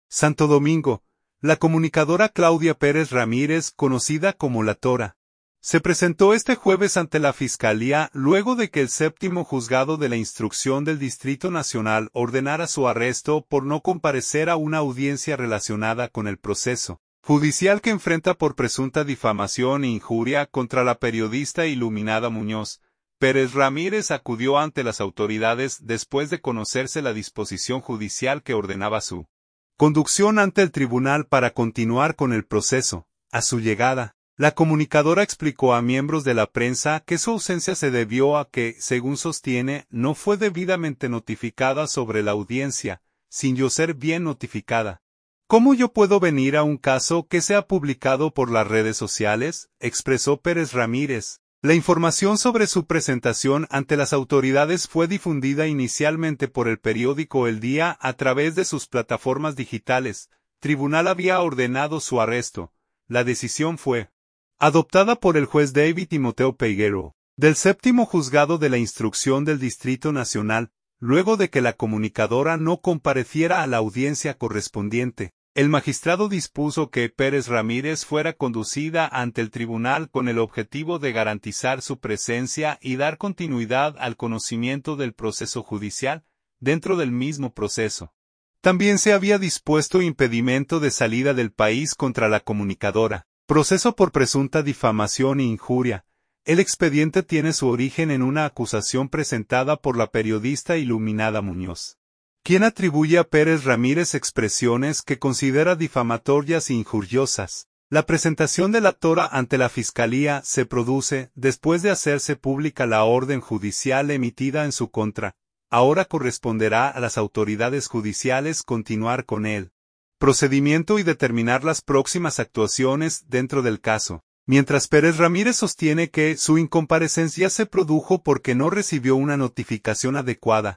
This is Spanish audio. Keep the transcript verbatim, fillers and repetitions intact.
Santo Domingo, la comunicadora Claudia Pérez Ramírez, conocida como La Tora, se presentó este jueves ante la Fiscalía luego de que el séptimo juzgado de la instrucción del Distrito Nacional ordenara su arresto por no comparecer a una audiencia relacionada con el proceso judicial que enfrenta por presunta difamación e injuria contra la periodista Iluminada Muñoz. Pérez Ramírez acudió ante las autoridades después de conocerse la disposición judicial que ordenaba su conducción ante el tribunal para continuar con el proceso. A su llegada, la comunicadora explicó a miembros de la prensa que su ausencia se debió a que, según sostiene, no fue debidamente notificada sobre la audiencia, sin yo ser bien notificada. ¿Cómo yo puedo venir a un caso que se ha publicado por las redes sociales?, expresó Pérez Ramírez. La información sobre su presentación ante las autoridades fue difundida inicialmente por el periódico El Día a través de sus plataformas digitales. Tribunal había ordenado su arresto. La decisión fue adoptada por el juez David Timoteo Peguero, del séptimo juzgado de la instrucción del Distrito Nacional, luego de que la comunicadora no compareciera a la audiencia correspondiente. El magistrado dispuso que Pérez Ramírez fuera conducida ante el tribunal con el objetivo de garantizar su presencia y dar continuidad al conocimiento del proceso judicial, dentro del mismo proceso. También se había dispuesto impedimento de salida del país contra la comunicadora, proceso por presunta difamación e injuria. El expediente tiene su origen en una acusación presentada por la periodista Iluminada Muñoz, quien atribuye a Pérez Ramírez expresiones que considera difamatorias e injuriosas. La presentación de La Tora ante la Fiscalía se produce después de hacerse pública la orden judicial emitida en su contra. Ahora corresponderá a las autoridades judiciales continuar con el procedimiento y determinar las próximas actuaciones dentro del caso. Mientras Pérez Ramírez sostiene que su incomparecencia se produjo porque no recibió una notificación adecuada.